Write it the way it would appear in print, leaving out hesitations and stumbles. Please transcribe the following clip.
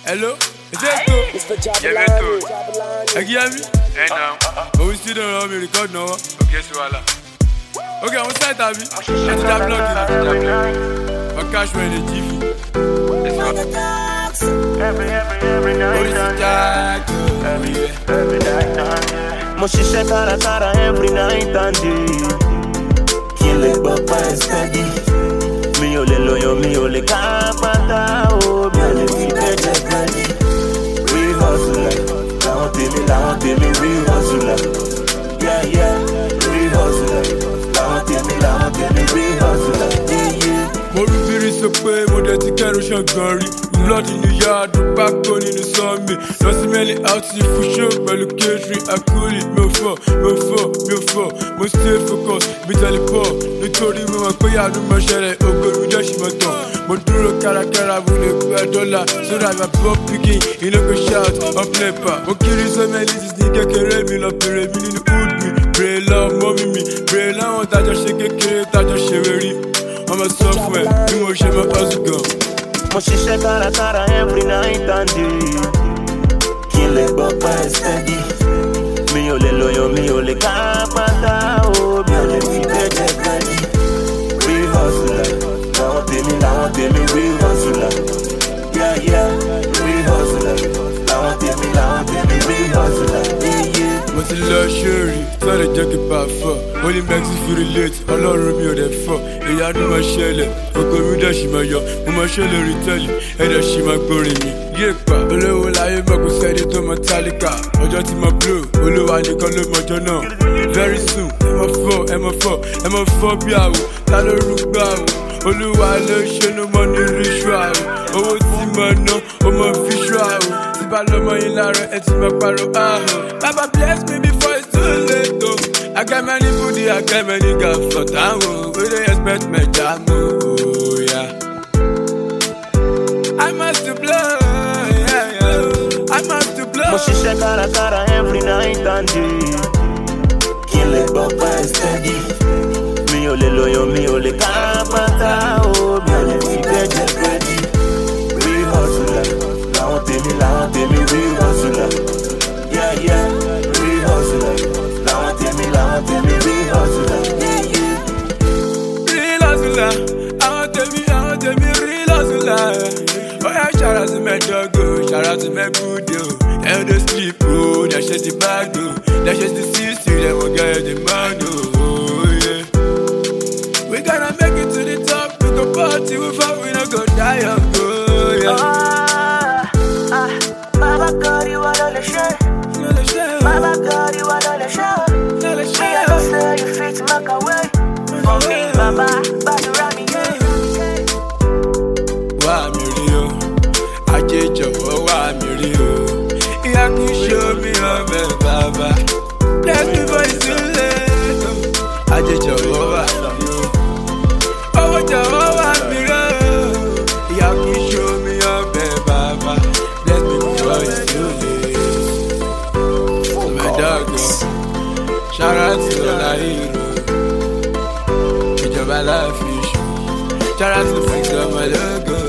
Hello? Is that good? You hear me? Hey now. But we still don't know me record now. Okay, so Allah. Okay, on site, Abby. And that block in my cash when they TV. Let's go. Every night, every night, mo ṣiṣẹ́ kárakára every night and day. Kí n lè gbọ́ pa steady. Mi ò lè lóyún, mi ò lè ká pátá o. Mi ò lè fi bẹ́ẹ̀ gbẹ́dì. Real hustler, làwọn tèmi real hustler. Yeah, yeah, real hustler. Làwọn tèmi real hustler. Yeah, yeah. Mo rí bírí sọ pé mo dẹ̀ ti kẹ́rù ṣọ̀gàn rí. Blood nínú yàrá pákó nínú sọ́ọ̀mì. Lọ sí mẹ́lì áùtì fún ṣó pẹ̀lú catering àkúrì. Mi ò fọ̀. Mo stay focus bí tẹlifọ̀. Nítorí mo mọ̀ pé yàrá mo ṣẹlẹ̀ ògo mi dẹ̀ ṣì mọ̀ tán. Mo dúró kárakára mo lè gba dọ́là. Sódà mi àbọ̀ pikin iná kò shout up nepa. Mo kiri sọ́mẹ́lì ti ní kékeré mi lọ bèrè mi nínú hood mi. Bèrè lọ mọ́mí mi. Bèrè láwọn tájọ ṣe kékeré tájọ ṣe wérí. Ọmọ sọ fún ẹ bí mo ṣe mọ ọ̀sùn gan. Mo ṣiṣẹ́ kárakára every night and day. Kí n lè gbọ́ pa steady. Mi ò lè lóyún, mi ò lè ká pátá o. Mi ò lè fi bẹ́ẹ̀ gbẹ́dì. Real hustler, làwọn tèmi real hustler. Yeah, yeah, real hustler. Làwọn tèmi real hustler. Yeah, yeah. Mo ti lọ ṣóòrì, sọ́ọ̀rọ̀ jẹ́ kí n bá fọ́. Only makes you feel relate, ọlọ́run mi ò dẹ̀ fọ́. Ìyanu máa ṣẹlẹ̀, ògo mi dẹ̀ ṣì máa yọ. Mo máa ṣe lórí tẹ́lẹ̀, ẹ̀dẹ̀ ṣì máa gbórin mi. Yé pa, olówó láyé mọ̀ kò sẹ́ni tó mọ tálíkà. Ọjọ́ tí mo blow, olúwa nìkan ló mọjọ́ náà. Very soon, ẹ mọ fọ́ bí àwò, ta ló rúgbà àwò. Olúwa ló ṣe ló mọ ní ritual. Owó tí mo ná, ó mọ visual. Tí bá lọ́mọ yín lára, ẹ ti máa parọ́ ààrùn. Baba bless me before it's too late, oh. I got many booty, I got many girls for town, oh. We dey expect me jam, oh, yeah. I must blow, yeah. I must blow. Mo ṣiṣẹ́ kárakára every night and day. Kí n lè gbọ́ pa steady. Mi ò lè lóyún, mi ò lè ká pátá o. Mi ò lè fi bẹ́ẹ̀ gbẹ́dì. Real hustler, làwọn tèmi real hustler. Yeah, yeah, real hustler. Làwọn tèmi real hustler. Yeah, yeah. Real hustler, àwọn tèmi real hustler. Oh yeah, shout out to my dog, shout out to my good yo. They don't sleep, oh, they shake the bag, oh. They shake the sister, they won't get the man, oh, yeah. We gonna make it to the top, we go party, we fight, we not go die, oh, yeah. Baba God, you are all the shit. Baba God, you are all the shit. Me, I don't say you fit to make a way. For me, Baba, you run me, yeah. Wá mi rí o, ajé jọ̀wọ́ wá mi rí o. Ìyá kì í ṣó mi ọbẹ̀ bàbá. Bless me for it's too late o. Ajé jọ̀wọ́ wá mi rí o. Owó jọ̀wọ́ wá mi rí o. Ìyá kì í ṣó mi ọbẹ̀ bàbá. Bless me for it's too late. My dog o, shout out to Ọláìró. Ìjọba láàfin ṣù. Shout out to Fix ọmọ lógo.